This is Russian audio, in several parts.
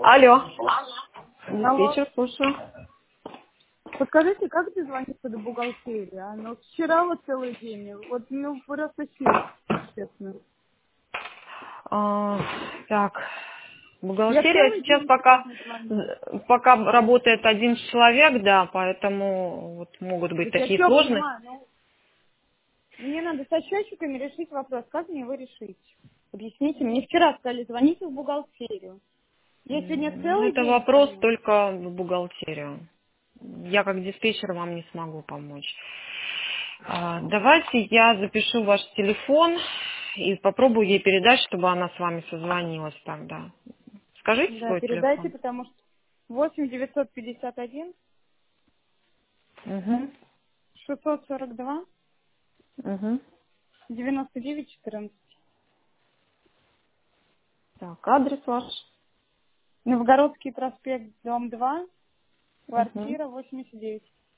Алло. Алло. Диспетчер, слушаю. Подскажите, как дозвониться до бухгалтерии? Ну, вчера вот целый день. Вот, ну, просто сил, честно. Так, Я бухгалтерия целый сейчас день пока, сегодня звоню. пока работает один человек, да, поэтому вот могут быть То есть я такие все сложности. понимаю, но мне надо со счетчиками решить вопрос. Как мне его решить? Объясните. Мне вчера сказали, звоните в бухгалтерию. Я сегодня Ну, целый это день вопрос звоню. только в бухгалтерию. Я как диспетчер вам не смогу помочь. Давайте я запишу ваш телефон и попробую ей передать, чтобы она с вами созвонилась тогда. Скажите Да, свой передайте, телефон. потому что 8 951 Угу. 642 Угу. 99 14. Так, адрес ваш. Новгородский проспект, дом 2, Угу. квартира 89.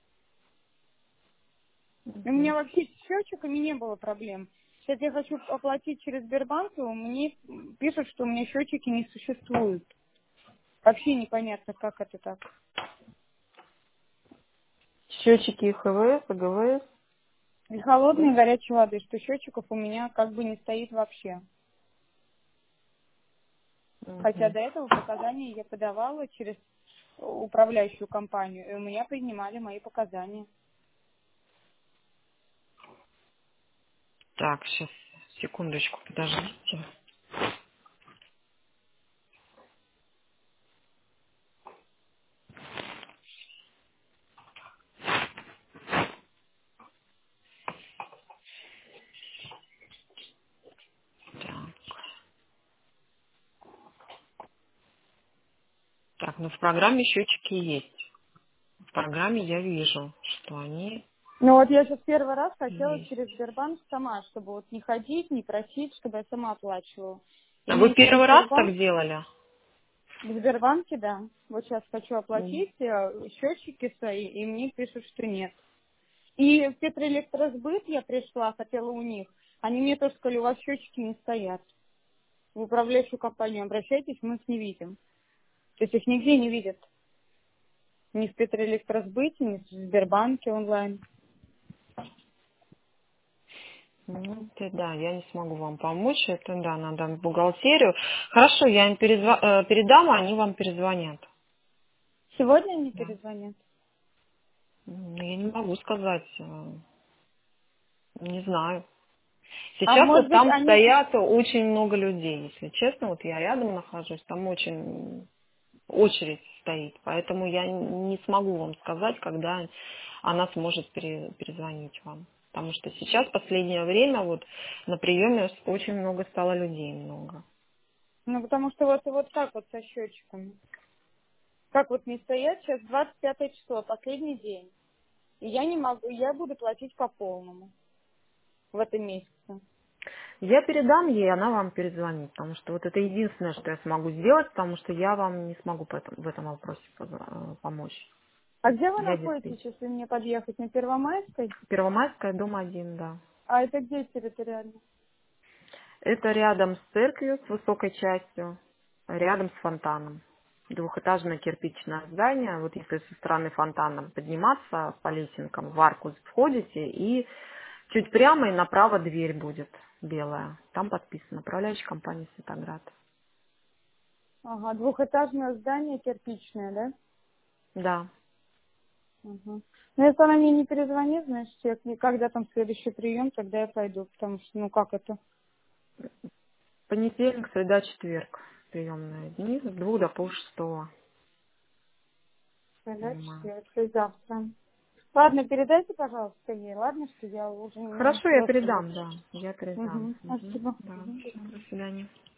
И у Угу. меня вообще с счетчиками не было проблем. Сейчас я хочу оплатить через Сбербанк, и мне пишут, что у меня счетчики не существуют. Вообще непонятно, как это так. Счетчики ХВС, АГВС. И холодной, Да? и горячей воды, что счетчиков у меня как бы не стоит вообще. Хотя Мгм. до этого показания я подавала через управляющую компанию, и у меня принимали мои показания. Так, сейчас, секундочку, подождите. Так, так, ну в программе счетчики есть. В программе я вижу, что они Ну вот я сейчас первый раз хотела есть. через Сбербанк сама, чтобы вот не ходить, не просить, чтобы я сама оплачивала. И А вы мне через первый раз Сбербанк, так делали? в Сбербанке, да. Вот сейчас хочу М. оплатить счетчики свои, и мне пишут, что нет. И в Петроэлектросбыт я пришла, хотела у них. Они мне тоже сказали, у вас счетчики не стоят. В управляющую компанию обращайтесь, мы их не видим. То есть их нигде не видят. Ни в Петроэлектросбыте, ни в Сбербанке онлайн. Ну, это да, я не смогу вам помочь. Это да, надо в бухгалтерию. Хорошо, я им передам, а они вам перезвонят. Сегодня они Да. перезвонят. Я не могу сказать. Не знаю. А Сейчас может вот быть, там они... стоят очень много людей, если честно. Вот я рядом нахожусь, там очень очередь стоит. Поэтому я не смогу вам сказать, когда она сможет перезвонить вам. Потому что сейчас, в последнее время, вот на приеме очень много стало людей, много. Ну, потому что вот так вот со счетчиками. Как вот не стоят, сейчас 25 число, последний день. И я не могу, я буду платить по полному в этом месяце. Я передам ей, она вам перезвонит, потому что вот это единственное, что я смогу сделать, потому что я вам не смогу в этом вопросе помочь. А где вы Я находитесь, диспетчер. если мне подъехать? На Первомайской? Первомайская, дом 1, да. А это где территориально? Это рядом с церковью, с высокой частью, рядом с фонтаном. Двухэтажное кирпичное здание. Вот если со стороны фонтана подниматься по лесенкам, в арку входите, и чуть прямо и направо дверь будет белая. Там подписано «Управляющая компания Светоград». Ага, двухэтажное здание кирпичное, да? Да. Ага. Ну, если она мне не перезвонит, значит, когда там следующий прием, тогда я пойду, потому что, ну, как это? Понедельник, среда, четверг. Приемные дни с 2 до полшестого. Когда Понимаю. четверг, и завтра. Ладно, передайте, пожалуйста, ей, ладно, что я уже, ну, Хорошо, я просто вот. передам, да. Я передам. Угу, Мгм. спасибо. Да, всё, до свидания.